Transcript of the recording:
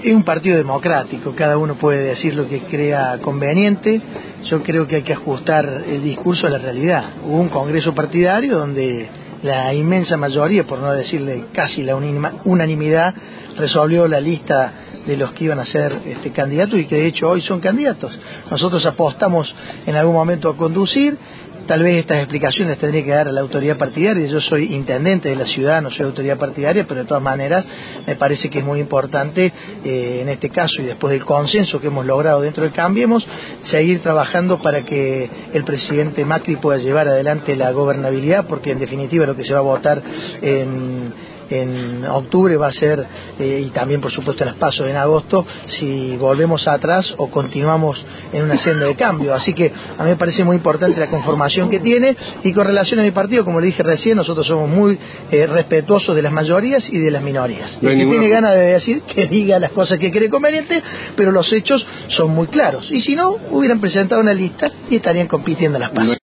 Es un partido democrático, cada uno puede decir lo que crea conveniente. Yo creo que hay que ajustar el discurso a la realidad. Hubo un congreso partidario donde la inmensa mayoría, por no decirle casi la unanimidad, resolvió la lista de los que iban a ser candidatos y que de hecho hoy son candidatos. Nosotros apostamos en algún momento a conducir. Tal vez estas explicaciones tendría que dar a la autoridad partidaria. Yo soy intendente de la ciudad, no soy autoridad partidaria, pero de todas maneras me parece que es muy importante en este caso y después del consenso que hemos logrado dentro de Cambiemos, seguir trabajando para que el presidente Macri pueda llevar adelante la gobernabilidad, porque en definitiva lo que se va a votar en octubre va a ser, y también por supuesto las PASO en agosto, si volvemos atrás o continuamos en una senda de cambio. Así que a mí me parece muy importante la conformación que tiene, y con relación a mi partido, como le dije recién, nosotros somos muy respetuosos de las mayorías y de las minorías. El que tiene ganas de decir, que diga las cosas que cree conveniente, pero los hechos son muy claros. Y si no, hubieran presentado una lista y estarían compitiendo en las PASO.